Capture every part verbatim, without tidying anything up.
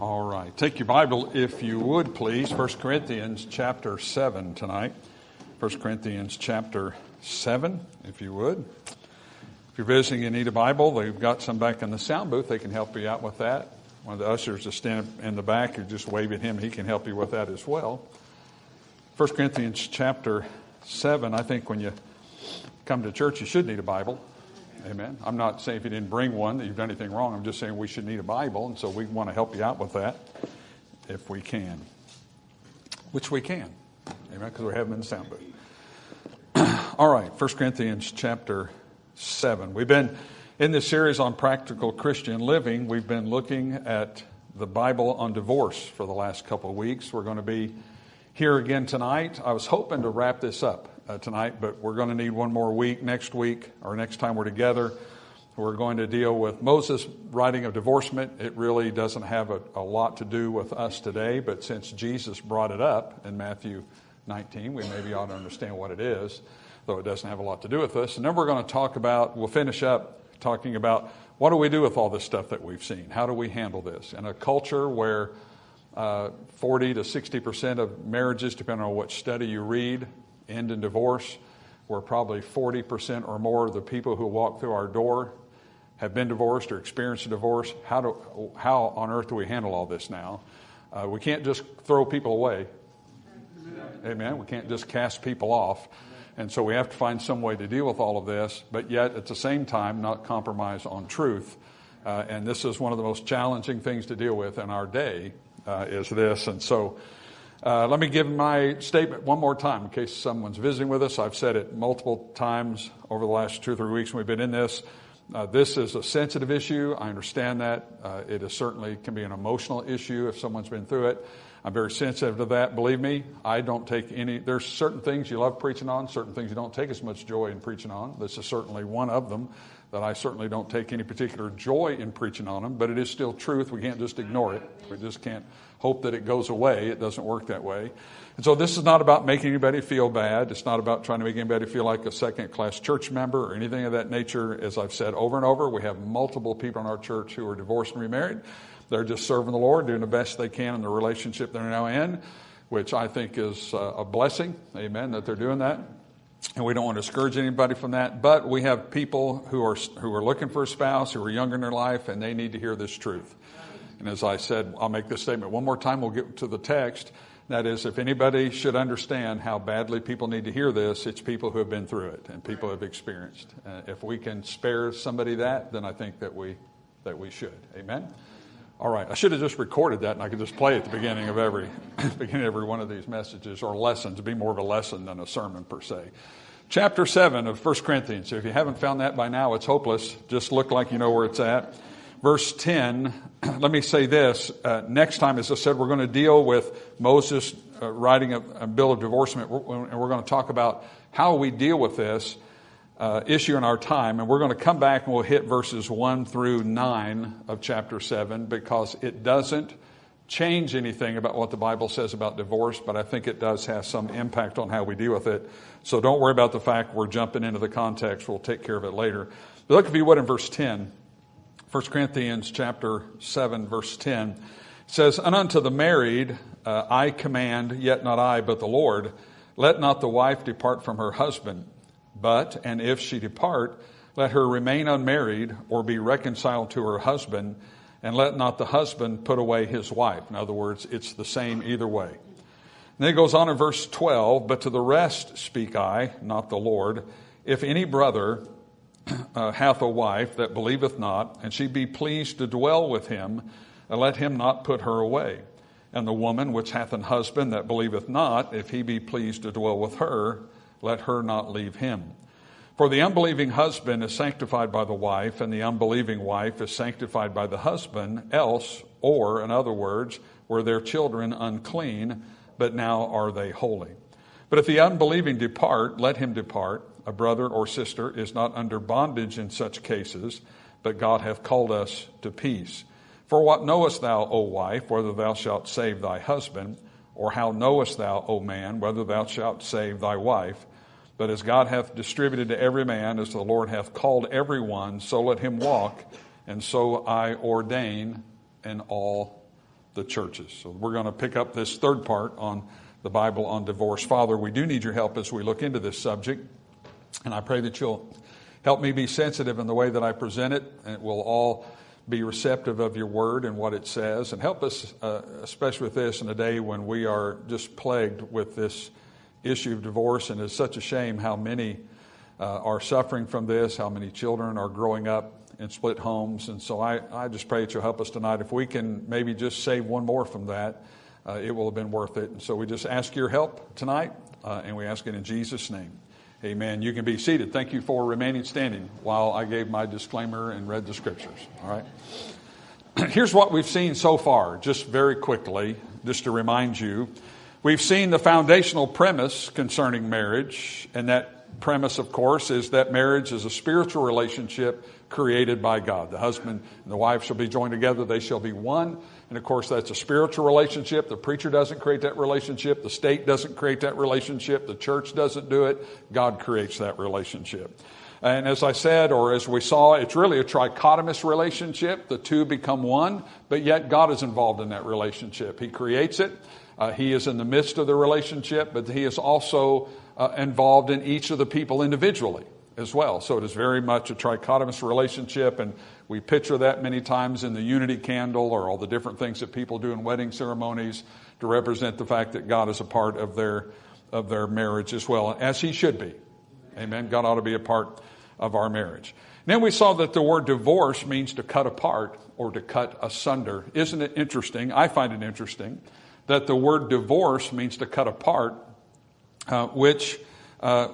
All right. Take your Bible, if you would, please. First Corinthians chapter seven tonight. First Corinthians chapter seven, if you would. If you're visiting and need a Bible, they've got some back in the sound booth. They can help you out with that. One of the ushers is standing in the back. You just wave at him. He can help you with that as well. First Corinthians chapter seven. I think when you come to church, you should need a Bible. Amen. I'm not saying if you didn't bring one that you've done anything wrong. I'm just saying we should need a Bible, and so we want to help you out with that if we can. Which we can. Amen, because we have them in the sound booth. All right, First Corinthians chapter seven. We've been in this series on practical Christian living. We've been looking at the Bible on divorce for the last couple of weeks. We're going to be here again tonight. I was hoping to wrap this up Uh, tonight, but we're going to need one more week. Next week, or next time we're together, we're going to deal with Moses' writing of divorcement. It really doesn't have a, a lot to do with us today, but since Jesus brought it up in Matthew nineteen, we maybe ought to understand what it is, though it doesn't have a lot to do with us. And then we're going to talk about, we'll finish up talking about what do we do with all this stuff that we've seen? How do we handle this? In a culture where uh, forty to sixty percent of marriages, depending on what study you read, end in divorce, where probably forty percent or more of the people who walk through our door have been divorced or experienced a divorce. How do how on earth do we handle all this now? Uh, we can't just throw people away. Amen. We can't just cast people off. And so we have to find some way to deal with all of this, but yet at the same time not compromise on truth. Uh, and this is one of the most challenging things to deal with in our day, uh, is this. And so Uh, let me give my statement one more time in case someone's visiting with us. I've said it multiple times over the last two or three weeks when we've been in this. Uh, this is a sensitive issue. I understand that. Uh, it is certainly can be an emotional issue if someone's been through it. I'm very sensitive to that. Believe me, I don't take any. There's certain things you love preaching on, certain things you don't take as much joy in preaching on. This is certainly one of them that I certainly don't take any particular joy in preaching on them, but it is still truth. We can't just ignore it. We just can't hope that it goes away. It doesn't work that way. And so this is not about making anybody feel bad. It's not about trying to make anybody feel like a second-class church member or anything of that nature. As I've said over and over, we have multiple people in our church who are divorced and remarried. They're just serving the Lord, doing the best they can in the relationship they're now in, which I think is a blessing, amen, that they're doing that. And we don't want to discourage anybody from that. But we have people who are who are looking for a spouse, who are younger in their life, and they need to hear this truth. And as I said, I'll make this statement one more time. We'll get to the text. That is, if anybody should understand how badly people need to hear this, it's people who have been through it and people who have experienced. Uh, if we can spare somebody that, then I think that we that we should. Amen? All right. I should have just recorded that, and I could just play at the beginning of every beginning of every one of these messages or lessons. It'd be more of a lesson than a sermon per se. Chapter seven of First Corinthians. So if you haven't found that by now, it's hopeless. Just look like you know where it's at. Verse ten, let me say this. Uh, next time, as I said, we're going to deal with Moses uh, writing a, a bill of divorcement, and we're going to talk about how we deal with this uh, issue in our time. And we're going to come back and we'll hit verses one through nine of chapter seven, because it doesn't change anything about what the Bible says about divorce, but I think it does have some impact on how we deal with it. So don't worry about the fact we're jumping into the context. We'll take care of it later. But look, if you would, in verse ten. First Corinthians chapter seven, verse ten. It says, "And unto the married uh, I command, yet not I, but the Lord, let not the wife depart from her husband. But, and if she depart, let her remain unmarried, or be reconciled to her husband, and let not the husband put away his wife." In other words, it's the same either way. And then it goes on in verse twelve, "But to the rest speak I, not the Lord, if any brother Uh, hath a wife that believeth not, and she be pleased to dwell with him, and let him not put her away. And the woman which hath an husband that believeth not, if he be pleased to dwell with her, let her not leave him. For the unbelieving husband is sanctified by the wife, and the unbelieving wife is sanctified by the husband, else, or, in other words, were their children unclean, but now are they holy. But if the unbelieving depart, let him depart. A brother or sister is not under bondage in such cases, but God hath called us to peace. For what knowest thou, O wife, whether thou shalt save thy husband? Or how knowest thou, O man, whether thou shalt save thy wife? But as God hath distributed to every man, as the Lord hath called every one, so let him walk. And so I ordain in all the churches. So we're going to pick up this third part on the Bible on divorce. Father, we do need your help as we look into this subject, and I pray that you'll help me be sensitive in the way that I present it, and it will all be receptive of your word and what it says, and help us, uh, especially with this in a day when we are just plagued with this issue of divorce, and it's such a shame how many uh, are suffering from this, how many children are growing up in split homes. And so I, I just pray that you'll help us tonight. If we can maybe just save one more from that, uh, it will have been worth it. And so we just ask your help tonight, uh, and we ask it in Jesus' name. Amen. You can be seated. Thank you for remaining standing while I gave my disclaimer and read the scriptures. All right. Here's what we've seen so far, just very quickly, just to remind you. We've seen the foundational premise concerning marriage, and that premise, of course, is that marriage is a spiritual relationship created by God. The husband and the wife shall be joined together. They shall be one. And, of course, that's a spiritual relationship. The preacher doesn't create that relationship. The state doesn't create that relationship. The church doesn't do it. God creates that relationship. And as I said, or as we saw, it's really a trichotomous relationship. The two become one, but yet God is involved in that relationship. He creates it. Uh, he is in the midst of the relationship, but he is also uh, involved in each of the people individually as well. So it is very much a trichotomous relationship, and we picture that many times in the unity candle or all the different things that people do in wedding ceremonies to represent the fact that God is a part of their of their marriage as well, as he should be. Amen. God ought to be a part of our marriage. And then we saw that the word divorce means to cut apart or to cut asunder. Isn't it interesting? I find it interesting that the word divorce means to cut apart, uh, which uh,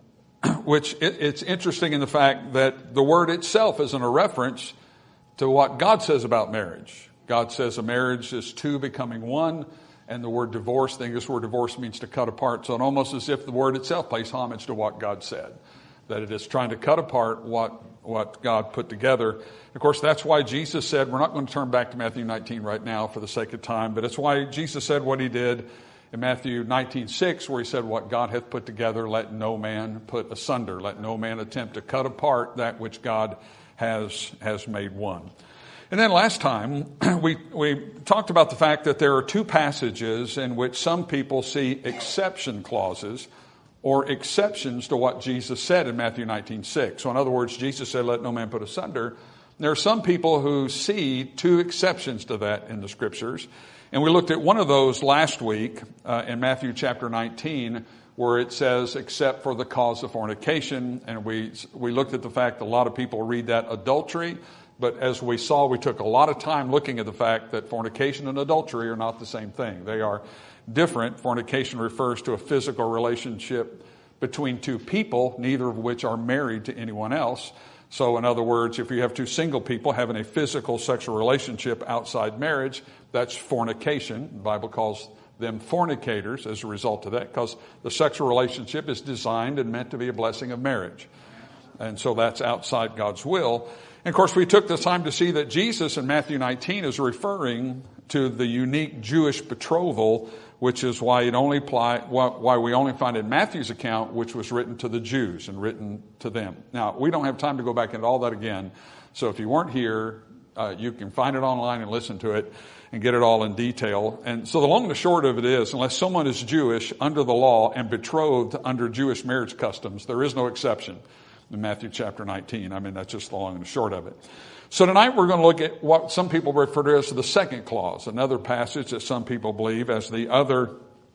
which it, it's interesting in the fact that the word itself isn't a reference to what God says about marriage. God says a marriage is two becoming one, and the word divorce, the English word divorce means to cut apart. So it's almost as if the word itself pays homage to what God said, that it is trying to cut apart what what God put together. Of course, that's why Jesus said, we're not going to turn back to Matthew nineteen right now for the sake of time, but it's why Jesus said what he did in Matthew nineteen six, where he said, what God hath put together, let no man put asunder. Let no man attempt to cut apart that which God has, has made one. And then last time, we, we talked about the fact that there are two passages in which some people see exception clauses or exceptions to what Jesus said in Matthew nineteen six. So in other words, Jesus said, let no man put asunder. There are some people who see two exceptions to that in the scriptures. And we looked at one of those last week uh, in Matthew chapter nineteen, where it says, except for the cause of fornication. And we we looked at the fact that a lot of people read that adultery. But as we saw, we took a lot of time looking at the fact that fornication and adultery are not the same thing. They are different. Fornication refers to a physical relationship between two people, neither of which are married to anyone else. So in other words, if you have two single people having a physical sexual relationship outside marriage, that's fornication. The Bible calls them fornicators as a result of that, because the sexual relationship is designed and meant to be a blessing of marriage. And so that's outside God's will. And of course, we took the time to see that Jesus in Matthew nineteen is referring to the unique Jewish betrothal, which is why it only apply, why we only find in Matthew's account, which was written to the Jews and written to them. Now, we don't have time to go back into all that again. So if you weren't here, uh, you can find it online and listen to it and get it all in detail. And so the long and the short of it is, unless someone is Jewish under the law and betrothed under Jewish marriage customs, there is no exception in Matthew chapter nineteen. I mean, that's just the long and the short of it. So tonight we're going to look at what some people refer to as the second clause, another passage that some people believe as the other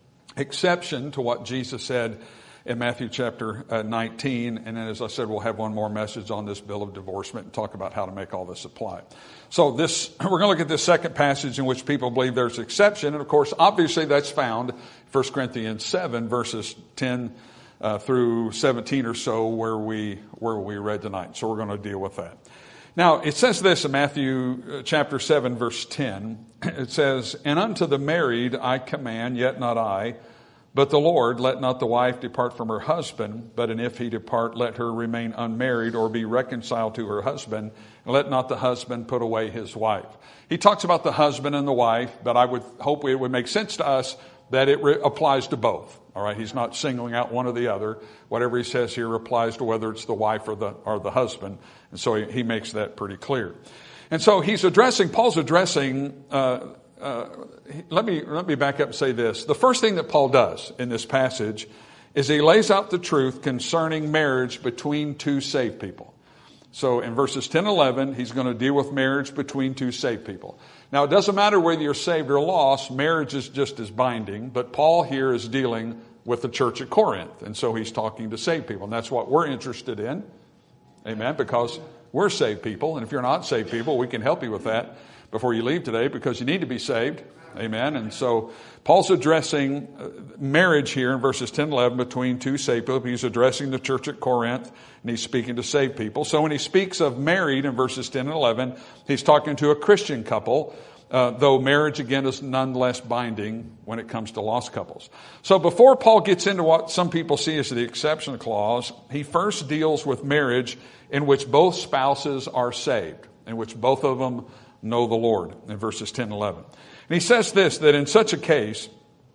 exception to what Jesus said in Matthew chapter nineteen. And then, as I said, we'll have one more message on this bill of divorcement and talk about how to make all this apply. So this, we're going to look at this second passage in which people believe there's exception. And of course, obviously that's found in First Corinthians seven, verses ten uh, through seventeen or so, where we, where we read tonight. So we're going to deal with that. Now, it says this in Matthew chapter seven, verse ten. It says, and unto the married I command, yet not I, but the Lord, let not the wife depart from her husband, but and if he depart, let her remain unmarried or be reconciled to her husband, and let not the husband put away his wife. He talks about the husband and the wife, but I would hope it would make sense to us that it re- applies to both. All right, he's not singling out one or the other. Whatever he says here applies to whether it's the wife or the or the husband. And so he, he makes that pretty clear. And so he's addressing, Paul's addressing uh, uh, let me let me back up and say this. The first thing that Paul does in this passage is he lays out the truth concerning marriage between two saved people. So in verses ten and eleven, he's going to deal with marriage between two saved people. Now, it doesn't matter whether you're saved or lost. Marriage is just as binding. But Paul here is dealing with the church at Corinth. And so he's talking to saved people. And that's what we're interested in. Amen. Because we're saved people. And if you're not saved people, we can help you with that before you leave today, because you need to be saved. Amen. And so Paul's addressing marriage here in verses ten and eleven between two saved people. He's addressing the church at Corinth, and he's speaking to saved people. So when he speaks of married in verses ten and eleven, he's talking to a Christian couple, uh, though marriage, again, is nonetheless binding when it comes to lost couples. So before Paul gets into what some people see as the exception clause, he first deals with marriage in which both spouses are saved, in which both of them know the Lord, in verses ten and eleven. And he says this, that in such a case,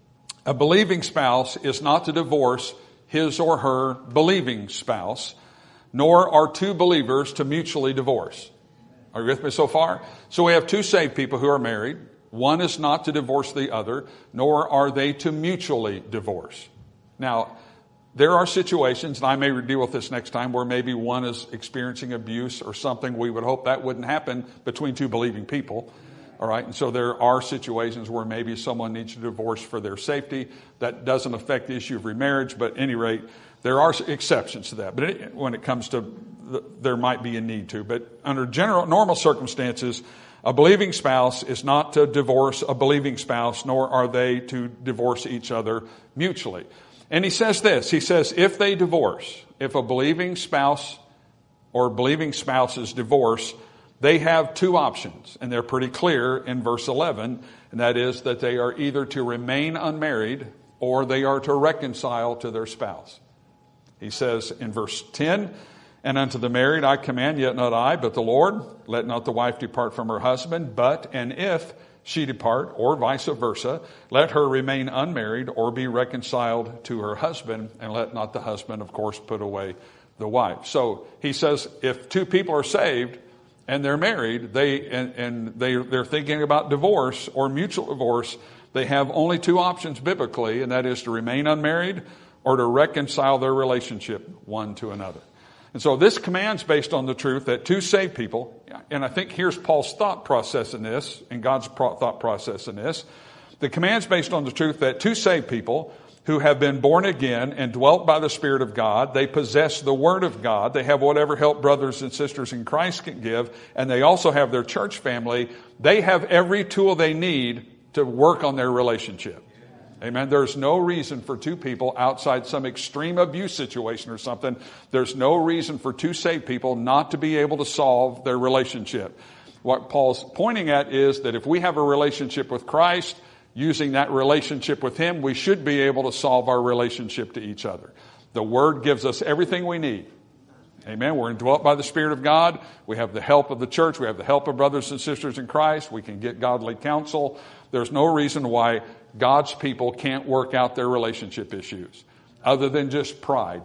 a believing spouse is not to divorce his or her believing spouse, nor are two believers to mutually divorce. Are you with me so far? So we have two saved people who are married. One is not to divorce the other, nor are they to mutually divorce. Now, there are situations, and I may deal with this next time, where maybe one is experiencing abuse or something. We would hope that wouldn't happen between two believing people. All right, and so there are situations where maybe someone needs to divorce for their safety. That doesn't affect the issue of remarriage, but at any rate, there are exceptions to that. But it, when it comes to, the, there might be a need to. But under general normal circumstances, a believing spouse is not to divorce a believing spouse, nor are they to divorce each other mutually. And he says this, he says, if they divorce, if a believing spouse or believing spouses divorce, they have two options, and they're pretty clear in verse eleven, and that is that they are either to remain unmarried or they are to reconcile to their spouse. He says in verse ten, and unto the married I command, yet not I, but the Lord, let not the wife depart from her husband, but, and if she depart, or vice versa, let her remain unmarried or be reconciled to her husband, and let not the husband, of course, put away the wife. So he says if two people are saved, and they're married, they and, and they they're thinking about divorce or mutual divorce, they have only two options biblically, and that is to remain unmarried or to reconcile their relationship one to another. And so this command's based on the truth that two saved people, and I think here's Paul's thought process in this, and God's thought process in this. The command's based on the truth that two saved people who have been born again and dwelt by the Spirit of God, they possess the Word of God, they have whatever help brothers and sisters in Christ can give, and they also have their church family. They have every tool they need to work on their relationship. Amen. There's no reason for two people outside some extreme abuse situation or something. There's no reason for two saved people not to be able to solve their relationship. What Paul's pointing at is that if we have a relationship with Christ, using that relationship with Him, we should be able to solve our relationship to each other. The Word gives us everything we need. Amen. We're indwelt by the Spirit of God. We have the help of the church. We have the help of brothers and sisters in Christ. We can get godly counsel. There's no reason why God's people can't work out their relationship issues other than just pride.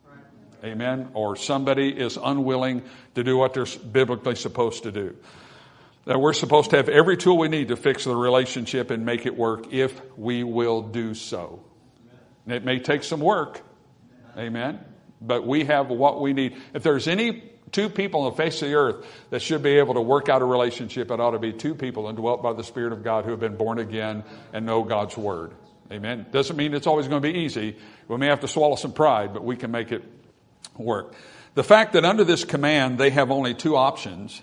Amen. Or somebody is unwilling to do what they're biblically supposed to do. That we're supposed to have every tool we need to fix the relationship and make it work if we will do so. Amen. It may take some work. Amen. But we have what we need. If there's any two people on the face of the earth that should be able to work out a relationship, it ought to be two people indwelt by the Spirit of God who have been born again and know God's Word. Amen. Doesn't mean it's always going to be easy. We may have to swallow some pride, but we can make it work. The fact that under this command they have only two options.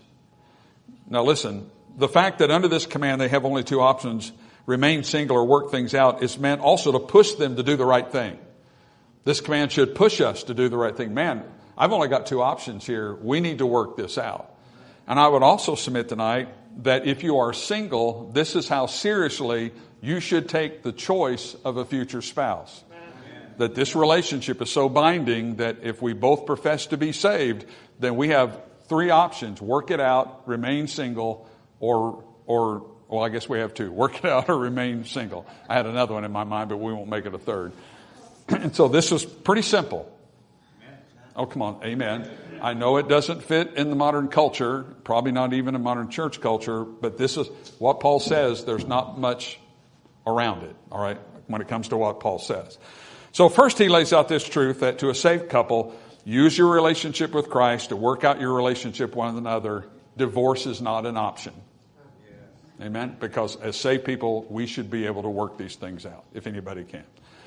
Now listen, the fact that under this command they have only two options, remain single or work things out, is meant also to push them to do the right thing. This command should push us to do the right thing. Man, I've only got two options here. We need to work this out. And I would also submit tonight that if you are single, this is how seriously you should take the choice of a future spouse. Amen. That this relationship is so binding that if we both profess to be saved, then we have three options: work it out, remain single, or, or, well, I guess we have two: work it out or remain single. I had another one in my mind, but we won't make it a third. And so this is pretty simple. Oh, come on. Amen. I know it doesn't fit in the modern culture, probably not even in modern church culture, but this is what Paul says. There's not much around it, all right, when it comes to what Paul says. So first he lays out this truth that to a saved couple, use your relationship with Christ to work out your relationship with one another. Divorce is not an option. Amen? Because as saved people, we should be able to work these things out, if anybody can.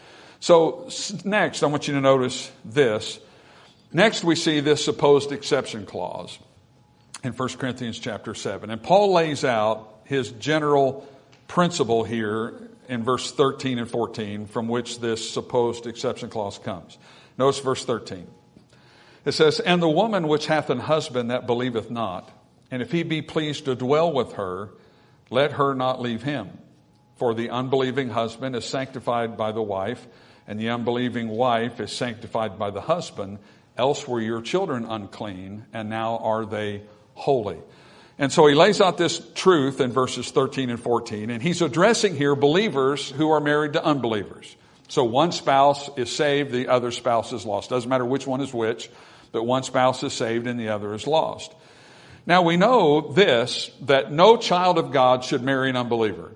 So next, I want you to notice this. Next, we see this supposed exception clause in First Corinthians chapter seven. And Paul lays out his general principle here in verse thirteen and fourteen from which this supposed exception clause comes. Notice verse thirteen. It says, "And the woman which hath an husband that believeth not, and if he be pleased to dwell with her, let her not leave him. For the unbelieving husband is sanctified by the wife, and the unbelieving wife is sanctified by the husband. Else were your children unclean, and now are they holy." And so he lays out this truth in verses thirteen and fourteen, and he's addressing here believers who are married to unbelievers. So one spouse is saved, the other spouse is lost. Doesn't matter which one is which, but one spouse is saved and the other is lost. Now we know this, that no child of God should marry an unbeliever.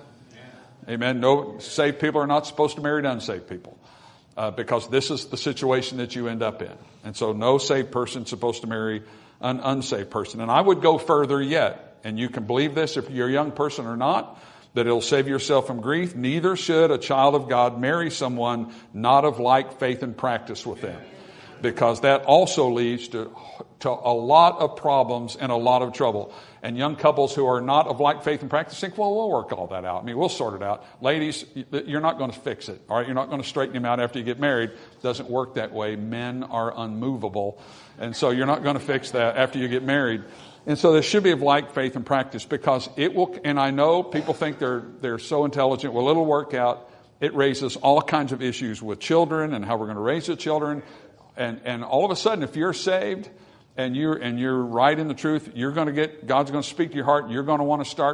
Amen. No, saved people are not supposed to marry unsaved people uh, because this is the situation that you end up in. And so no saved person is supposed to marry an unsaved person. And I would go further yet, and you can believe this if you're a young person or not, that it'll save yourself from grief. Neither should a child of God marry someone not of like faith and practice with them, because that also leads to, to a lot of problems and a lot of trouble. And young couples who are not of like faith and practice think, well, we'll work all that out. I mean, we'll sort it out. Ladies, you're not going to fix it. All right, you're not going to straighten him out after you get married. It doesn't work that way. Men are unmovable. And so you're not going to fix that after you get married. And so there should be of like faith and practice, because it will, and I know people think they're they're so intelligent. Well, it'll work out. It raises all kinds of issues with children and how we're going to raise the children. And and all of a sudden, if you're saved and you're and you're right in the truth, you're going to get, God's going to speak to your heart. You're going to want to start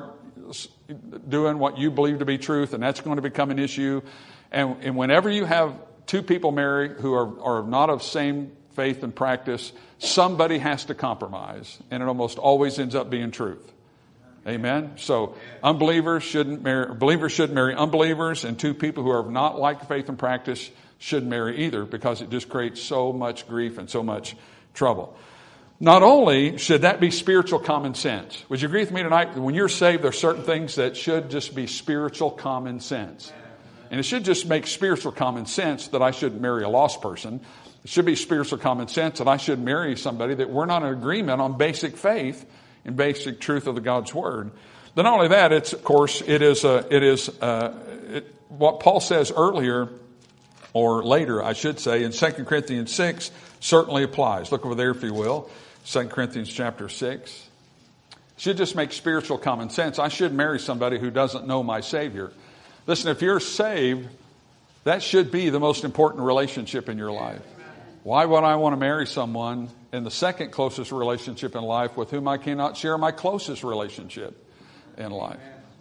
doing what you believe to be truth, and that's going to become an issue. And, and whenever you have two people married who are, are not of same faith and practice, somebody has to compromise, and it almost always ends up being truth. Amen. So unbelievers shouldn't marry, believers should marry unbelievers, and two people who are not like faith and practice shouldn't marry either, because it just creates so much grief and so much trouble. Not only should that be spiritual common sense. Would you agree with me tonight? When you're saved, there are certain things that should just be spiritual common sense. And it should just make spiritual common sense that I shouldn't marry a lost person. It should be spiritual common sense that I should marry somebody that we're not in agreement on basic faith and basic truth of the God's Word. But not only that, it's, of course, it is, uh, it is uh, it, what Paul says earlier, or later, I should say, in Second Corinthians six, certainly applies. Look over there, if you will. Second Corinthians chapter six. It should just make spiritual common sense. I should marry somebody who doesn't know my Savior. Listen, if you're saved, that should be the most important relationship in your life. Why would I want to marry someone in the second closest relationship in life with whom I cannot share my closest relationship in life?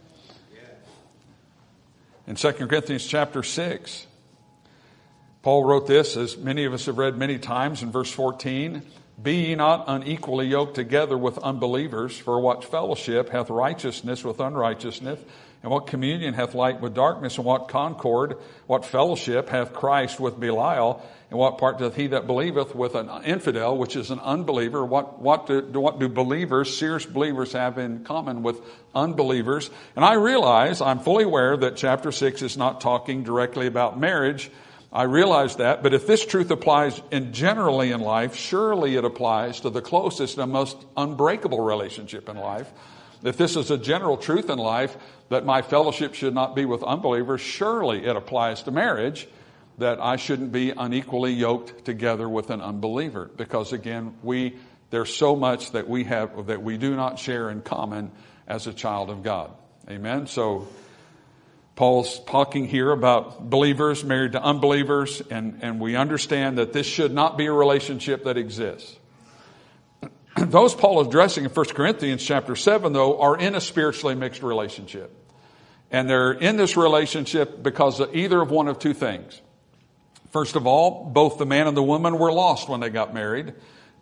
In Second Corinthians chapter six, Paul wrote this, as many of us have read many times, in verse fourteen. "Be ye not unequally yoked together with unbelievers, for what fellowship hath righteousness with unrighteousness? And what communion hath light with darkness? And what concord, what fellowship hath Christ with Belial? And what part doth he that believeth with an infidel, which is an unbeliever? What what do, what do believers, serious believers, have in common with unbelievers?" And I realize, I'm fully aware that chapter six is not talking directly about marriage. I realize that, but if this truth applies in generally in life, surely it applies to the closest and most unbreakable relationship in life. If this is a general truth in life, that my fellowship should not be with unbelievers, surely it applies to marriage, that I shouldn't be unequally yoked together with an unbeliever. Because again, we there's so much that we have that we do not share in common as a child of God. Amen. So Paul's talking here about believers married to unbelievers, and, and we understand that this should not be a relationship that exists. Those Paul is addressing in First Corinthians chapter seven, though, are in a spiritually mixed relationship. And they're in this relationship because of either of one of two things. First of all, both the man and the woman were lost when they got married,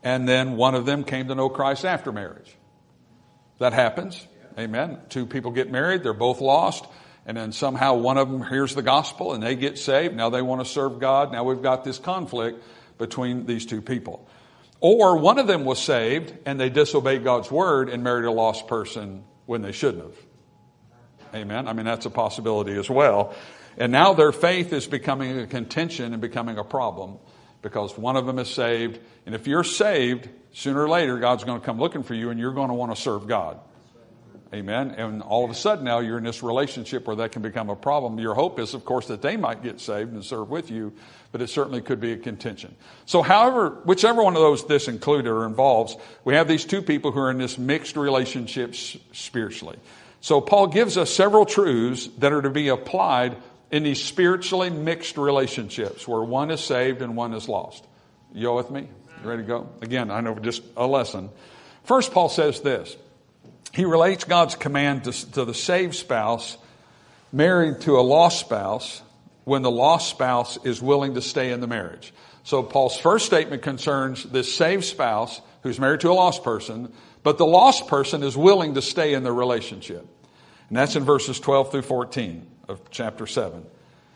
and then one of them came to know Christ after marriage. That happens. Amen. Two people get married, they're both lost, and then somehow one of them hears the gospel and they get saved. Now they want to serve God. Now we've got this conflict between these two people. Or one of them was saved and they disobeyed God's word and married a lost person when they shouldn't have. Amen. I mean, that's a possibility as well. And now their faith is becoming a contention and becoming a problem because one of them is saved. And if you're saved, sooner or later, God's going to come looking for you and you're going to want to serve God. Amen. And all of a sudden now you're in this relationship where that can become a problem. Your hope is, of course, that they might get saved and serve with you, but it certainly could be a contention. So however, whichever one of those this included or involves, we have these two people who are in this mixed relationship spiritually. So Paul gives us several truths that are to be applied in these spiritually mixed relationships where one is saved and one is lost. You all with me? You ready to go? Again, I know just a lesson. First, Paul says this. He relates God's command to, to the saved spouse married to a lost spouse when the lost spouse is willing to stay in the marriage. So Paul's first statement concerns this saved spouse who's married to a lost person, but the lost person is willing to stay in the relationship. And that's in verses twelve through fourteen of chapter seven.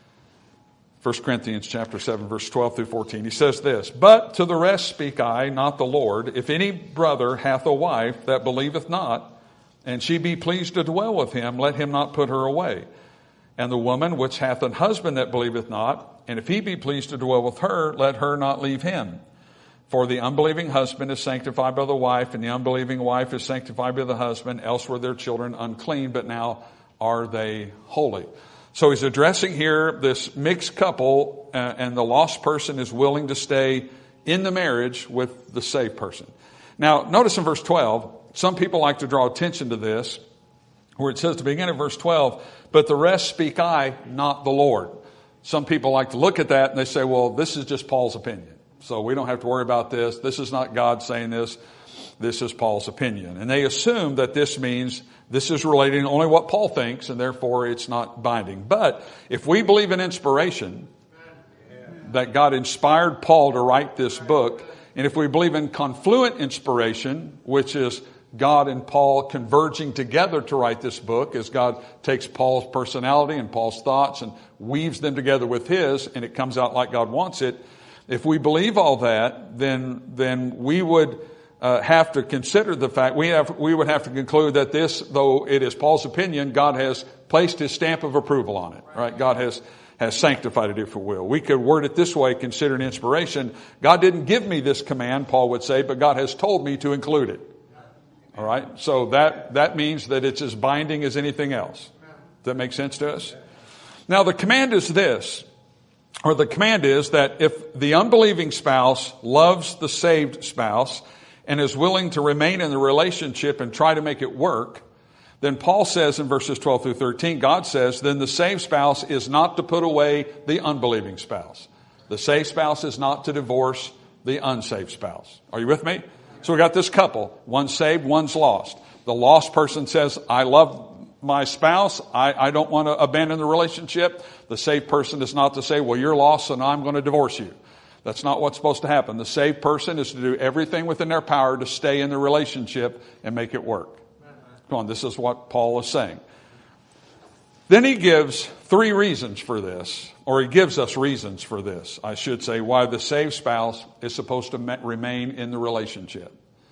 First Corinthians chapter seven, verse twelve through fourteen. He says this, "But to the rest speak I, not the Lord. If any brother hath a wife that believeth not, and she be pleased to dwell with him, let him not put her away. And the woman which hath an husband that believeth not, and if he be pleased to dwell with her, let her not leave him. For the unbelieving husband is sanctified by the wife, and the unbelieving wife is sanctified by the husband. Else were their children unclean, but now are they holy." So he's addressing here this mixed couple, uh, and the lost person is willing to stay in the marriage with the saved person. Now, notice in verse twelve, some people like to draw attention to this, where it says to begin at verse twelve, "But the rest speak I, not the Lord." Some people like to look at that and they say, well, this is just Paul's opinion. So we don't have to worry about this. This is not God saying this. This is Paul's opinion. And they assume that this means this is relating only what Paul thinks, and therefore it's not binding. But if we believe in inspiration, that God inspired Paul to write this book, and if we believe in confluent inspiration, which is God and Paul converging together to write this book, as God takes Paul's personality and Paul's thoughts and weaves them together with his, and it comes out like God wants it. If we believe all that, then then we would uh, have to consider the fact, we have we would have to conclude that this, though it is Paul's opinion, God has placed his stamp of approval on it. Right? God has has sanctified it, if you will. We could word it this way, considering inspiration. God didn't give me this command, Paul would say, but God has told me to include it. All right. So that, that means that it's as binding as anything else. Does that make sense to us? Now the command is this, or the command is that if the unbelieving spouse loves the saved spouse and is willing to remain in the relationship and try to make it work, then Paul says in verses twelve through thirteen, God says, then the saved spouse is not to put away the unbelieving spouse. The saved spouse is not to divorce the unsaved spouse. Are you with me? So we got this couple, one's saved, one's lost. The lost person says, I love my spouse. I, I don't want to abandon the relationship. The saved person is not to say, well, you're lost, so now I'm going to divorce you. That's not what's supposed to happen. The saved person is to do everything within their power to stay in the relationship and make it work. Come on, this is what Paul is saying. Then he gives three reasons for this, or he gives us reasons for this, I should say, why the saved spouse is supposed to remain in the relationship.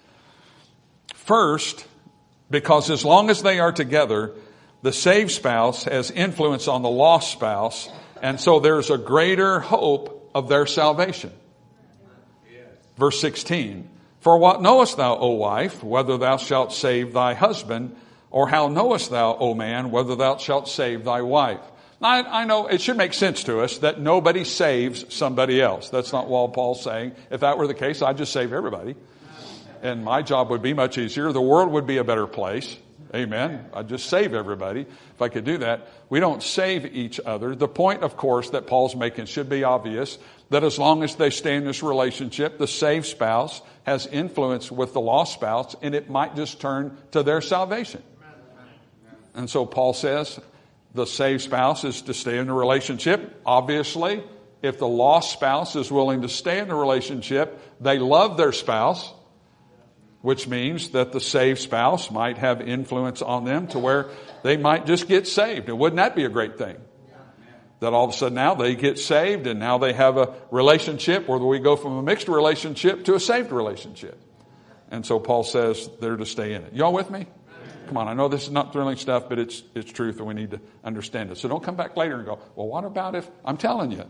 First, because as long as they are together, the saved spouse has influence on the lost spouse, and so there's a greater hope of their salvation. Verse sixteen, for what knowest thou, O wife, whether thou shalt save thy husband? Or how knowest thou, O man, whether thou shalt save thy wife? Now, I, I know it should make sense to us that nobody saves somebody else. That's not what Paul's saying. If that were the case, I'd just save everybody. And my job would be much easier. The world would be a better place. Amen. I'd just save everybody if I could do that. We don't save each other. The point, of course, that Paul's making should be obvious, that as long as they stay in this relationship, the saved spouse has influence with the lost spouse, and it might just turn to their salvation. And so Paul says the saved spouse is to stay in the relationship, obviously, if the lost spouse is willing to stay in the relationship, they love their spouse, which means that the saved spouse might have influence on them to where they might just get saved. And wouldn't that be a great thing? That all of a sudden now they get saved and now they have a relationship where we go from a mixed relationship to a saved relationship. And so Paul says they're to stay in it. Y'all with me? Come on, I know this is not thrilling stuff, but it's it's truth and we need to understand it. So don't come back later and go, well, what about if, I'm telling you.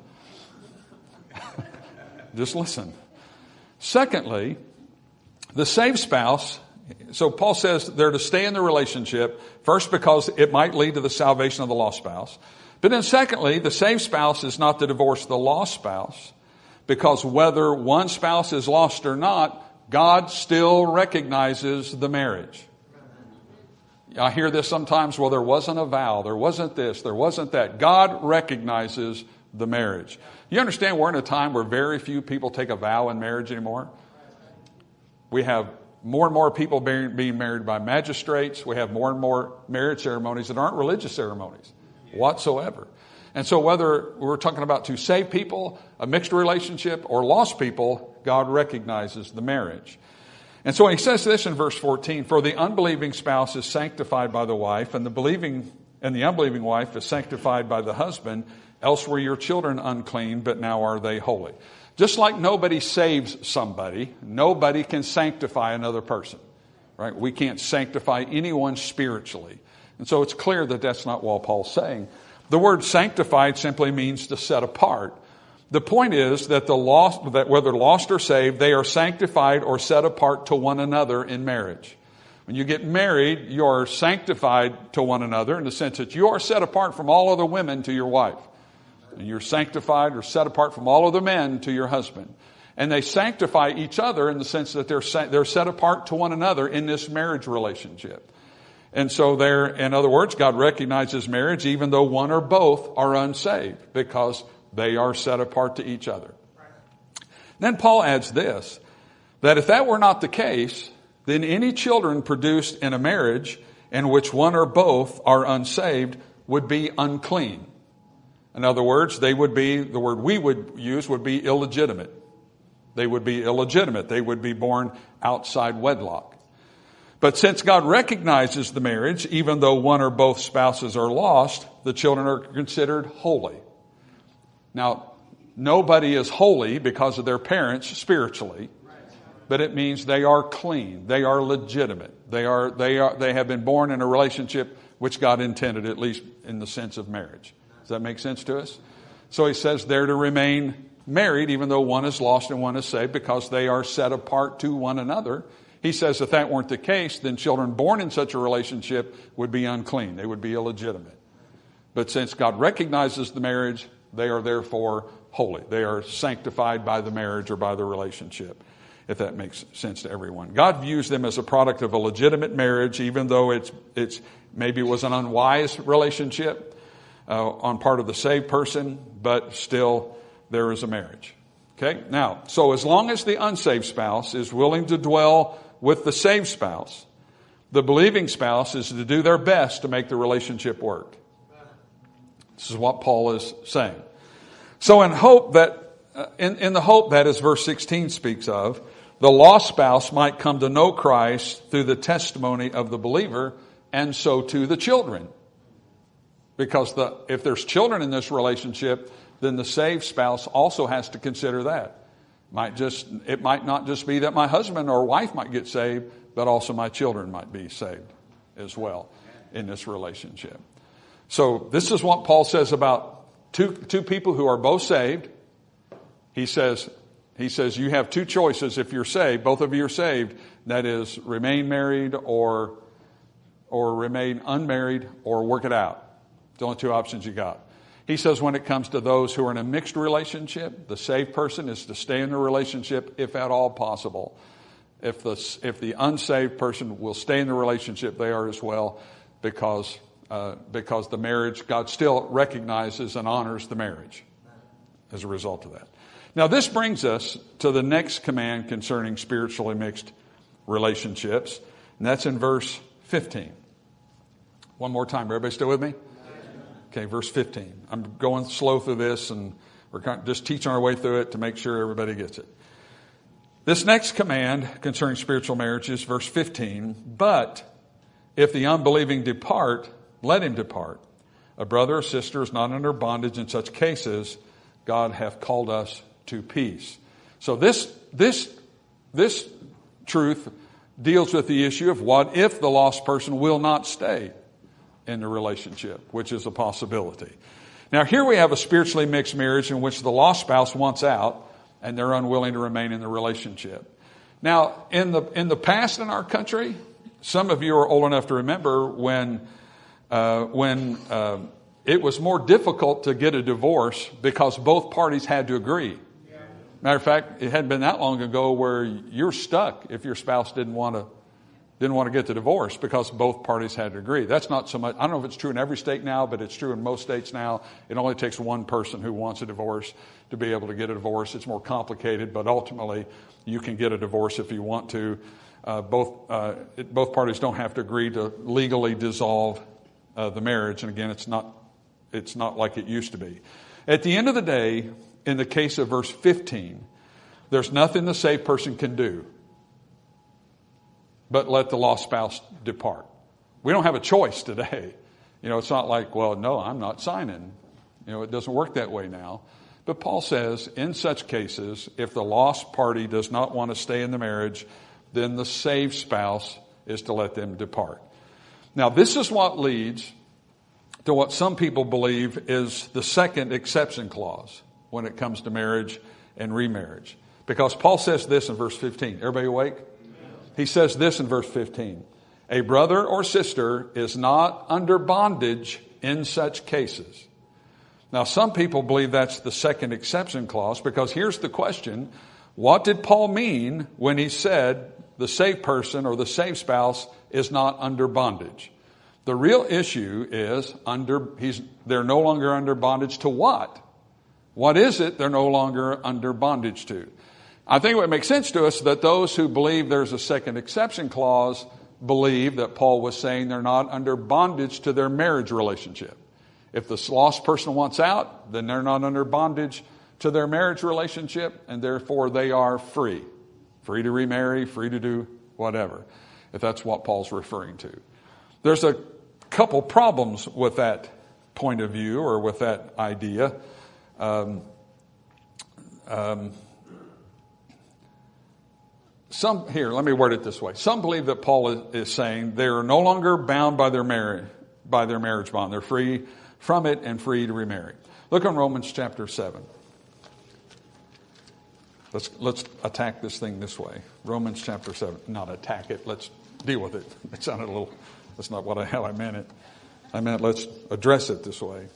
Just listen. Secondly, the saved spouse, so Paul says they're to stay in the relationship, first because it might lead to the salvation of the lost spouse. But then secondly, the saved spouse is not to divorce the lost spouse, because whether one spouse is lost or not, God still recognizes the marriage. I hear this sometimes, well, there wasn't a vow, there wasn't this, there wasn't that. God recognizes the marriage. You understand we're in a time where very few people take a vow in marriage anymore? We have more and more people being married by magistrates. We have more and more marriage ceremonies that aren't religious ceremonies whatsoever. And so whether we're talking about two saved people, a mixed relationship, or lost people, God recognizes the marriage. And so he says this in verse fourteen, for the unbelieving spouse is sanctified by the wife, and the believing and the unbelieving wife is sanctified by the husband, else were your children unclean, but now are they holy. Just like nobody saves somebody, nobody can sanctify another person. Right? We can't sanctify anyone spiritually. And so it's clear that that's not what Paul's saying. The word sanctified simply means to set apart. The point is that the lost, that whether lost or saved, they are sanctified or set apart to one another in marriage. When you get married, you are sanctified to one another in the sense that you are set apart from all other women to your wife. And you're sanctified or set apart from all other men to your husband. And they sanctify each other in the sense that they're they're set apart to one another in this marriage relationship. And so there, in other words, God recognizes marriage even though one or both are unsaved because they are set apart to each other. Then Paul adds this, that if that were not the case, then any children produced in a marriage in which one or both are unsaved would be unclean. In other words, they would be, the word we would use would be illegitimate. They would be illegitimate. They would be born outside wedlock. But since God recognizes the marriage, even though one or both spouses are lost, the children are considered holy. Now, nobody is holy because of their parents spiritually, but it means they are clean. They are legitimate. They are, they are, they have been born in a relationship which God intended, at least in the sense of marriage. Does that make sense to us? So he says they're to remain married, even though one is lost and one is saved, because they are set apart to one another. He says if that weren't the case, then children born in such a relationship would be unclean. They would be illegitimate. But since God recognizes the marriage, they are therefore holy. They are sanctified by the marriage or by the relationship, if that makes sense to everyone. God views them as a product of a legitimate marriage, even though it's it's maybe it was an unwise relationship uh, on part of the saved person, but still there is a marriage. Okay? Now, so as long as the unsaved spouse is willing to dwell with the saved spouse, the believing spouse is to do their best to make the relationship work. This is what Paul is saying. So in hope that, uh, in, in the hope that, as verse sixteen speaks of, the lost spouse might come to know Christ through the testimony of the believer, and so too the children. Because the, if there's children in this relationship, then the saved spouse also has to consider that. Might just, it might not just be that my husband or wife might get saved, but also my children might be saved as well in this relationship. So this is what Paul says about two, two people who are both saved. He says, he says, you have two choices if you're saved. Both of you are saved. That is, remain married or, or remain unmarried or work it out. It's the only two options you got. He says when it comes to those who are in a mixed relationship, the saved person is to stay in the relationship if at all possible. If the, if the unsaved person will stay in the relationship, they are as well, because uh, because the marriage, God still recognizes and honors the marriage as a result of that. Now this brings us to the next command concerning spiritually mixed relationships, and that's in verse fifteen. One more time. Everybody still with me? Okay, verse fifteen. I'm going slow through this, and We're kind of just teaching our way through it to make sure everybody gets it. This next command concerning spiritual marriage is verse fifteen. But if the unbelieving depart, let him depart. A brother or sister is not under bondage in such cases. God hath called us to peace. So this, this, this truth deals with the issue of what if the lost person will not stay in the relationship, which is a possibility. Now here we have a spiritually mixed marriage in which the lost spouse wants out and they're unwilling to remain in the relationship. Now in the in the past in our country, some of you are old enough to remember when uh, when uh, it was more difficult to get a divorce because both parties had to agree. Matter of fact, it hadn't been that long ago where you're stuck if your spouse didn't want to didn't want to get the divorce because both parties had to agree. That's not so much, I don't know if it's true in every state now, but it's true in most states now. It only takes one person who wants a divorce to be able to get a divorce. It's more complicated, but ultimately you can get a divorce if you want to. Uh, both uh, it, both parties don't have to agree to legally dissolve uh, the marriage. And again, it's not it's not like it used to be. At the end of the day, in the case of verse fifteen, there's nothing the saved person can do but let the lost spouse depart. We don't have a choice today. You know, it's not like, well, no, I'm not signing. You know, it doesn't work that way now. But Paul says, in such cases, if the lost party does not want to stay in the marriage, then the saved spouse is to let them depart. Now, this is what leads to what some people believe is the second exception clause when it comes to marriage and remarriage. Because Paul says this in verse fifteen. Everybody awake? He says this in verse fifteen. A brother or sister is not under bondage in such cases. Now, some people believe that's the second exception clause because here's the question. What did Paul mean when he said the saved person or the saved spouse is not under bondage? The real issue is under he's they're no longer under bondage to what? What is it they're no longer under bondage to? I think it would make sense to us that those who believe there's a second exception clause believe that Paul was saying they're not under bondage to their marriage relationship. If the lost person wants out, then they're not under bondage to their marriage relationship, and therefore they are free. Free to remarry, free to do whatever, if that's what Paul's referring to. There's a couple problems with that point of view or with that idea. Um, um, Some here, let me word it this way. Some believe that Paul is, is saying they are no longer bound by their marriage by their marriage bond. They're free from it and free to remarry. Look on Romans chapter seven. Let's let's attack this thing this way. Romans chapter seven. Not attack it. Let's deal with it. It sounded a little. That's not what I how I meant it. I meant let's address it this way.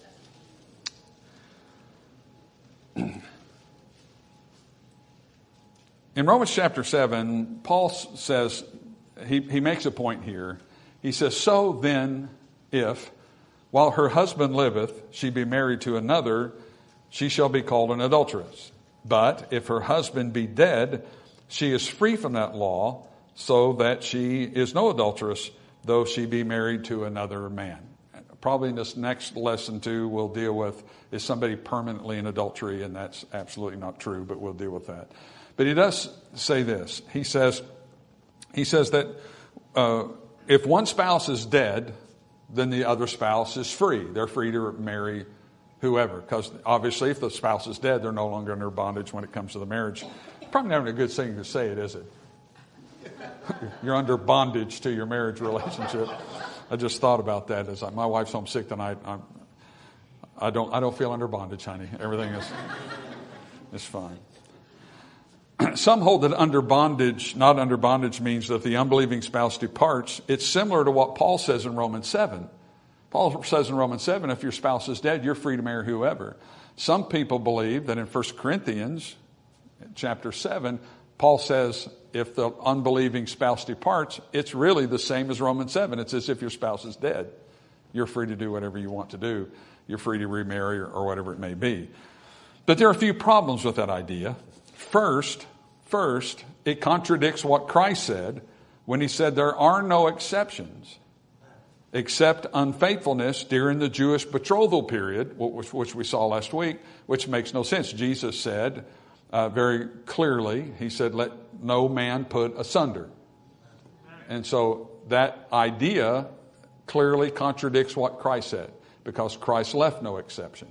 In Romans chapter seven, Paul says, he, he makes a point here. He says, so then, if, while her husband liveth, she be married to another, she shall be called an adulteress. But if her husband be dead, she is free from that law, so that she is no adulteress, though she be married to another man. Probably in this next lesson, too, we'll deal with, is somebody permanently in adultery? And that's absolutely not true, but we'll deal with that. But he does say this. He says, he says that uh, if one spouse is dead, then the other spouse is free. They're free to marry whoever. Because obviously if the spouse is dead, they're no longer under bondage when it comes to the marriage. Probably not a good thing to say it, is it? You're under bondage to your marriage relationship. I just thought about that as I, my wife's home sick tonight. I'm, I don't I don't feel under bondage, honey. Everything is is fine. Some hold that under bondage, not under bondage, means that if the unbelieving spouse departs, it's similar to what Paul says in Romans seven. Paul says in Romans seven, if your spouse is dead, you're free to marry whoever. Some people believe that in First Corinthians chapter seven, Paul says if the unbelieving spouse departs, it's really the same as Romans seven. It's as if your spouse is dead. You're free to do whatever you want to do. You're free to remarry or, or whatever it may be. But there are a few problems with that idea. First, first, it contradicts what Christ said when he said there are no exceptions. except unfaithfulness during the Jewish betrothal period, which, which we saw last week, which makes no sense. Jesus said uh, very clearly, he said, let no man put asunder. And so that idea clearly contradicts what Christ said, because Christ left no exception.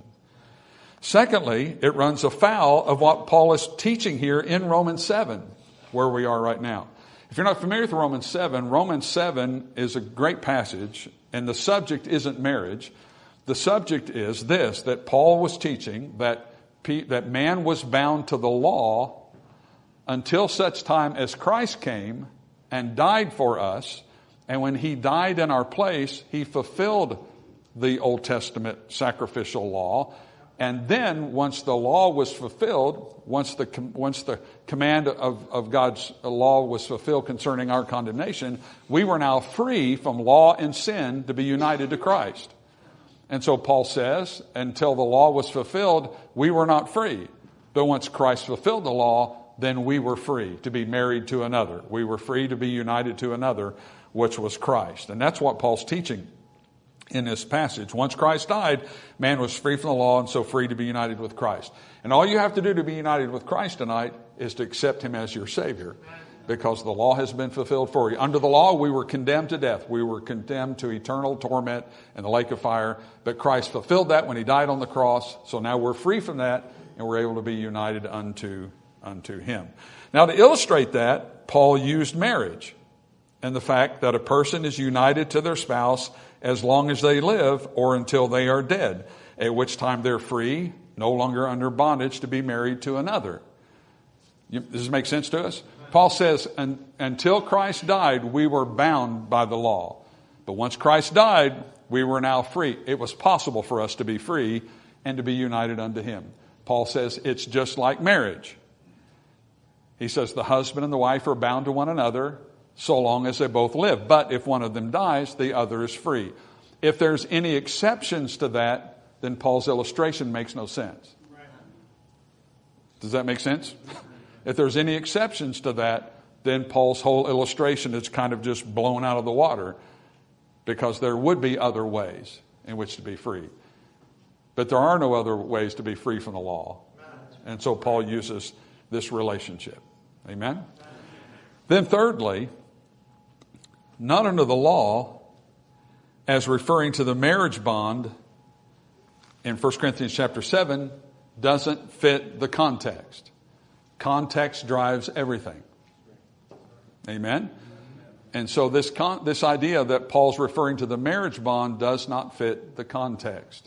Secondly, it runs afoul of what Paul is teaching here in Romans seven, where we are right now. If you're not familiar with Romans seven, Romans seven is a great passage, and the subject isn't marriage. The subject is this, that Paul was teaching that, that man was bound to the law until such time as Christ came and died for us. And when he died in our place, he fulfilled the Old Testament sacrificial law. And then once the law was fulfilled, once the once the command of, of God's law was fulfilled concerning our condemnation, we were now free from law and sin to be united to Christ. And so Paul says, until the law was fulfilled, we were not free. But once Christ fulfilled the law, then we were free to be married to another. We were free to be united to another, which was Christ. And that's what Paul's teaching in this passage. Once Christ died, man was free from the law and so free to be united with Christ. And all you have to do to be united with Christ tonight is to accept him as your Savior, because the law has been fulfilled for you. Under the law, we were condemned to death. We were condemned to eternal torment in the lake of fire. But Christ fulfilled that when he died on the cross. So now we're free from that, and we're able to be united unto, unto him. Now, to illustrate that, Paul used marriage and the fact that a person is united to their spouse as long as they live or until they are dead, at which time they're free, no longer under bondage to be married to another. You, does this make sense to us? Paul says, until Christ died, we were bound by the law. But once Christ died, we were now free. It was possible for us to be free and to be united unto him. Paul says it's just like marriage. He says the husband and the wife are bound to one another so long as they both live. But if one of them dies, the other is free. If there's any exceptions to that, then Paul's illustration makes no sense. Does that make sense? If there's any exceptions to that, then Paul's whole illustration is kind of just blown out of the water, because there would be other ways in which to be free. But there are no other ways to be free from the law. And so Paul uses this relationship. Amen? Then thirdly, not under the law, as referring to the marriage bond in First Corinthians chapter seven, doesn't fit the context. Context drives everything. Amen? And so this con- this idea that Paul's referring to the marriage bond does not fit the context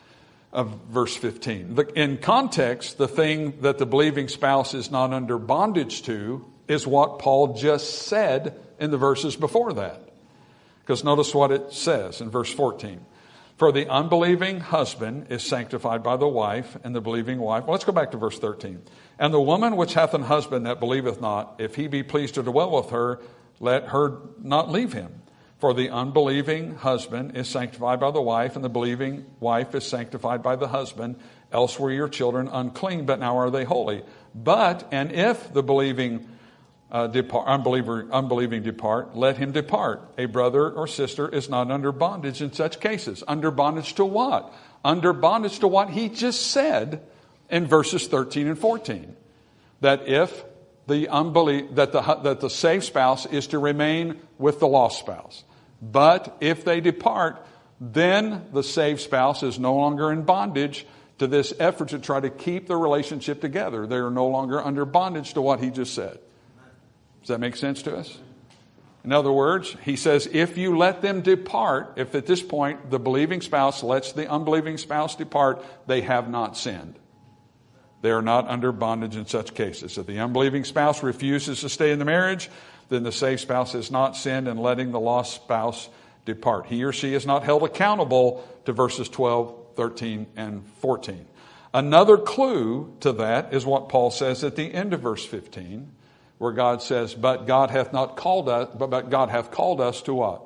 of verse fifteen. In context, the thing that the believing spouse is not under bondage to is what Paul just said in the verses before that. Because notice what it says in verse fourteen. For the unbelieving husband is sanctified by the wife, and the believing wife. Well, let's go back to verse thirteen. And the woman which hath an husband that believeth not, if he be pleased to dwell with her, let her not leave him. For the unbelieving husband is sanctified by the wife, and the believing wife is sanctified by the husband. Else were your children unclean, but now are they holy. But, and if the believing uh, depart, unbeliever, unbelieving depart, let him depart. A brother or sister is not under bondage in such cases. Under bondage to what? Under bondage to what he just said in verses thirteen and fourteen. That if the unbelief, that the, that the saved spouse is to remain with the lost spouse. But if they depart, then the saved spouse is no longer in bondage to this effort to try to keep the relationship together. They are no longer under bondage to what he just said. Does that make sense to us? In other words, he says, if you let them depart, if at this point the believing spouse lets the unbelieving spouse depart, they have not sinned. They are not under bondage in such cases. If the unbelieving spouse refuses to stay in the marriage, then the saved spouse has not sinned in letting the lost spouse depart. He or she is not held accountable to verses twelve, thirteen, and fourteen. Another clue to that is what Paul says at the end of verse fifteen, where God says, but God hath not called us, but God hath called us to what?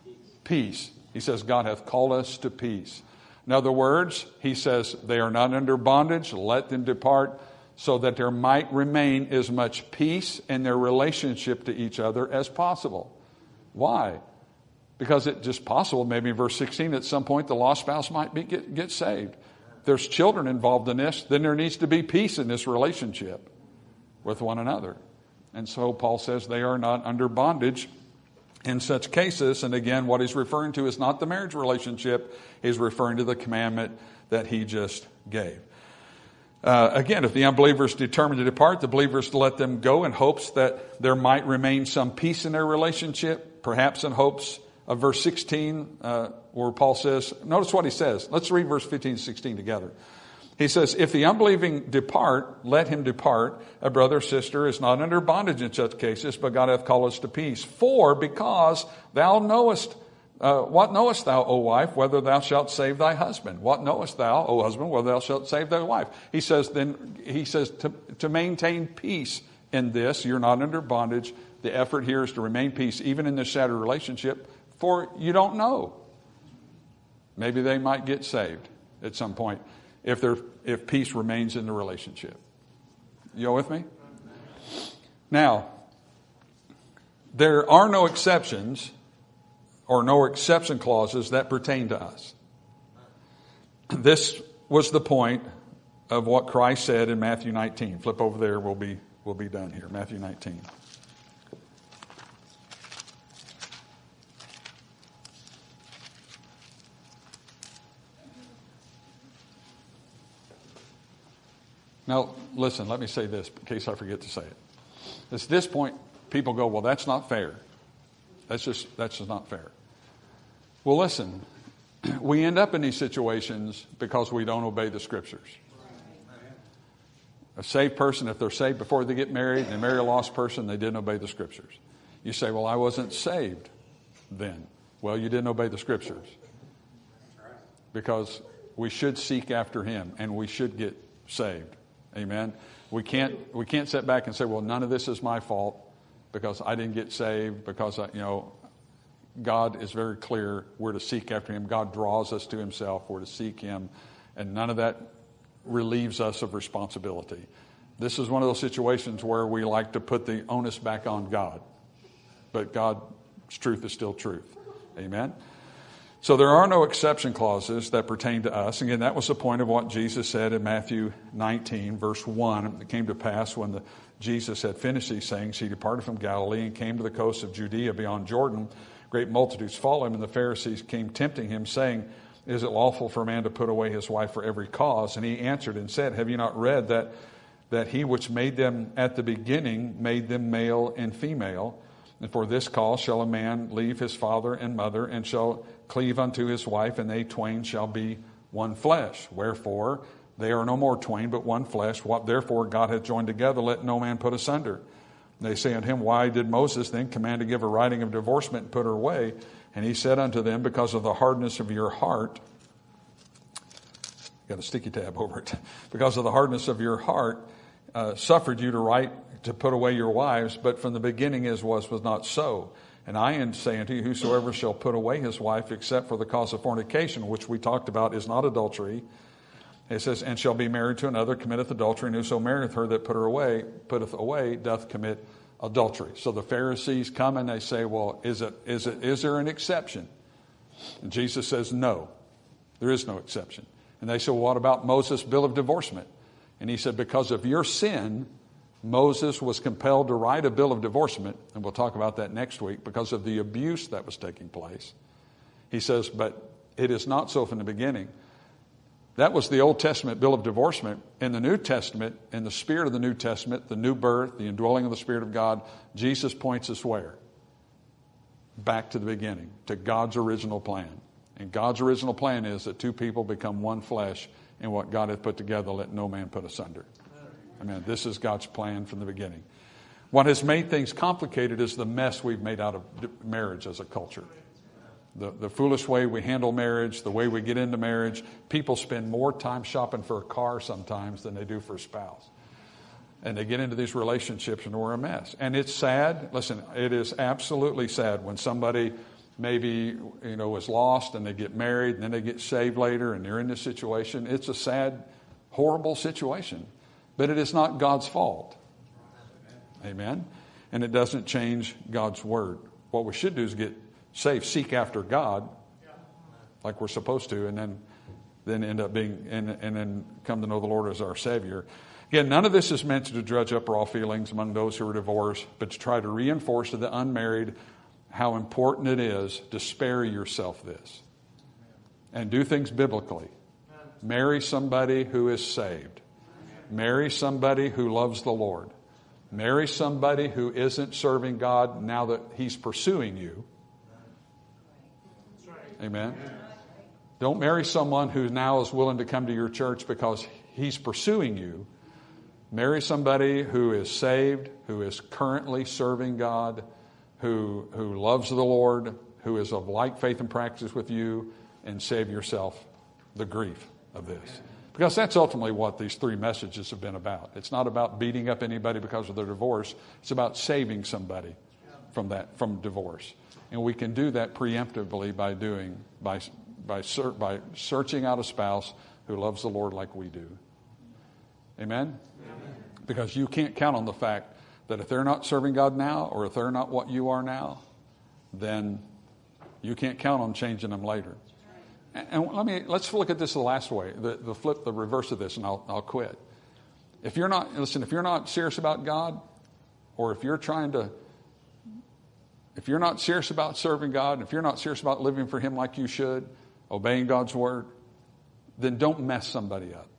Peace. He says, God hath called us to peace. In other words, he says, they are not under bondage, let them depart, so that there might remain as much peace in their relationship to each other as possible. Why? Because it's just possible, maybe in verse sixteen, at some point the lost spouse might be, get, get saved. If there's children involved in this, then there needs to be peace in this relationship with one another. And so Paul says they are not under bondage in such cases. And again, what he's referring to is not the marriage relationship. He's referring to the commandment that he just gave. Uh, again, if the unbeliever is determined to depart, the believer is to let them go in hopes that there might remain some peace in their relationship, perhaps in hopes of verse sixteen, uh, where Paul says, notice what he says. Let's read verse fifteen and sixteen together. He says, if the unbelieving depart, let him depart. A brother or sister is not under bondage in such cases, but God hath called us to peace. For because thou knowest, uh, what knowest thou, O wife, whether thou shalt save thy husband? What knowest thou, O husband, whether thou shalt save thy wife? He says, then he says to, to maintain peace in this, you're not under bondage. The effort here is to remain peace, even in this shattered relationship, for you don't know. Maybe they might get saved at some point if there, if peace remains in the relationship. You with me? Now, there are no exceptions or no exception clauses that pertain to us. This was the point of what Christ said in Matthew nineteen. Flip over there, we'll be, we'll be done here. Matthew nineteen. Now, listen, let me say this in case I forget to say it. At this point, people go, well, that's not fair. That's just, that's just not fair. Well, listen, we end up in these situations because we don't obey the Scriptures. A saved person, if they're saved before they get married and they marry a lost person, they didn't obey the Scriptures. You say, well, I wasn't saved then. Well, you didn't obey the Scriptures. Because we should seek after Him and we should get saved. Amen. We can't we can't sit back and say, well, none of this is my fault because I didn't get saved, because I, you know, God is very clear. We're to seek after Him. God draws us to Himself. We're to seek Him, and none of that relieves us of responsibility. This is one of those situations where we like to put the onus back on God, but God's truth is still truth. Amen. So there are no exception clauses that pertain to us. Again, that was the point of what Jesus said in Matthew nineteen, verse one. It came to pass when the, Jesus had finished these sayings, He departed from Galilee and came to the coast of Judea beyond Jordan. Great multitudes followed Him, and the Pharisees came tempting Him, saying, is it lawful for a man to put away his wife for every cause? And He answered and said, have you not read that, that He which made them at the beginning made them male and female? And for this cause shall a man leave his father and mother, and shall cleave unto his wife, and they twain shall be one flesh. Wherefore they are no more twain, but one flesh. What therefore God hath joined together, let no man put asunder. And they say unto Him, why did Moses then command to give a writing of divorcement and put her away? And He said unto them, because of the hardness of your heart, got a sticky tab over it, because of the hardness of your heart, uh, suffered you to write to put away your wives, but from the beginning as was was not so. And I say unto you, whosoever shall put away his wife, except for the cause of fornication, which we talked about is not adultery, it says, and shall be married to another, committeth adultery, and whoso marrieth her that put her away, putteth away, doth commit adultery. So the Pharisees come and they say, well, is it is it is there an exception? And Jesus says, no, there is no exception. And they say, well, what about Moses' bill of divorcement? And He said, because of your sin, Moses was compelled to write a bill of divorcement, and we'll talk about that next week, because of the abuse that was taking place. He says, but it is not so from the beginning. That was the Old Testament bill of divorcement. In the New Testament, in the spirit of the New Testament, the new birth, the indwelling of the Spirit of God, Jesus points us where? Back to the beginning, to God's original plan. And God's original plan is that two people become one flesh, and what God hath put together, let no man put asunder. Amen. This is God's plan from the beginning. What has made things complicated is the mess we've made out of marriage as a culture. The, the foolish way we handle marriage, the way we get into marriage. People spend more time shopping for a car sometimes than they do for a spouse. And they get into these relationships and we're a mess. And it's sad. Listen, it is absolutely sad when somebody maybe, you know, is lost and they get married and then they get saved later and they're in this situation. It's a sad, horrible situation. But it is not God's fault. Amen. And it doesn't change God's word. What we should do is get saved, seek after God like we're supposed to, and then then end up being, and, and then come to know the Lord as our Savior. Again, none of this is meant to dredge up raw feelings among those who are divorced, but to try to reinforce to the unmarried how important it is to spare yourself this. And do things biblically. Marry somebody who is saved. Marry somebody who loves the Lord. Marry somebody who isn't serving God now that He's pursuing you. Amen. Don't marry someone who now is willing to come to your church because he's pursuing you. Marry somebody who is saved, who is currently serving God, who, who loves the Lord, who is of like faith and practice with you, and save yourself the grief of this. Because that's ultimately what these three messages have been about. It's not about beating up anybody because of their divorce. It's about saving somebody from that, from divorce. And we can do that preemptively by doing, by, by, ser- by searching out a spouse who loves the Lord like we do. Amen? Amen? Because you can't count on the fact that if they're not serving God now, or if they're not what you are now, then you can't count on changing them later. And let me let's look at this the last way, the, the flip, the reverse of this, and I'll I'll quit. If you're not listen, if you're not serious about God, or if you're trying to, if you're not serious about serving God, if you're not serious about living for Him like you should, obeying God's word, then don't mess somebody up.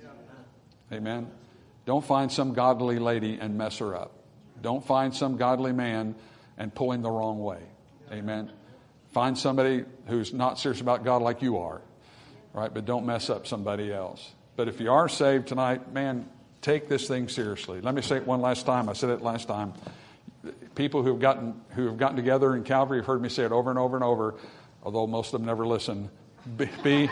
Amen. Don't find some godly lady and mess her up. Don't find some godly man and pull him the wrong way. Amen. Find somebody who's not serious about God like you are, right? But don't mess up somebody else. But if you are saved tonight, man, take this thing seriously. Let me say it one last time. I said it last time. People who have gotten who have gotten together in Calvary have heard me say it over and over and over, although most of them never listen. Be be,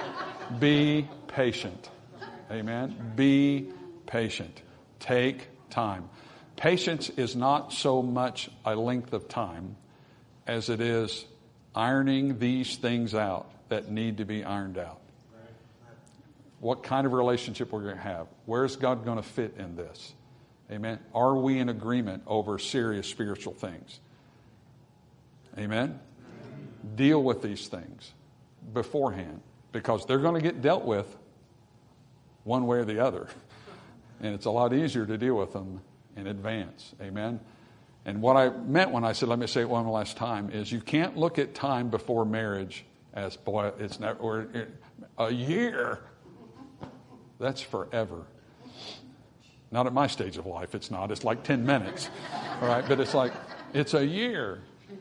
be patient. Amen. Be patient. Take time. Patience is not so much a length of time as it is ironing these things out that need to be ironed out. What kind of relationship we're going to have? Where's God going to fit in this? Amen. Are we in agreement over serious spiritual things? Amen. Deal with these things beforehand, because they're going to get dealt with one way or the other. And it's a lot easier to deal with them in advance. Amen. And what I meant when I said, let me say it one last time, is you can't look at time before marriage as, boy, it's not, or a year. That's forever. Not at my stage of life, it's not. It's like ten minutes. All right, but it's like, it's a year.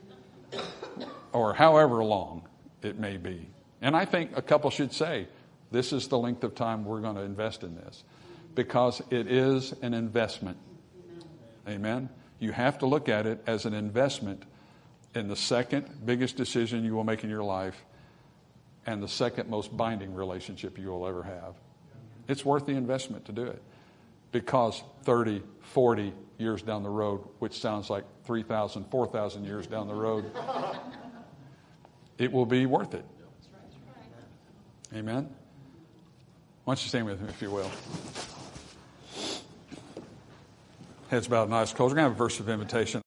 Or however long it may be. And I think a couple should say, this is the length of time we're going to invest in this. Because it is an investment. Amen. You have to look at it as an investment in the second biggest decision you will make in your life and the second most binding relationship you will ever have. It's worth the investment to do it, because thirty, forty years down the road, which sounds like three thousand, four thousand years down the road, it will be worth it. Amen? Why don't you stand with me, if you will? Heads bowed and eyes closed. We're going to have a verse of invitation.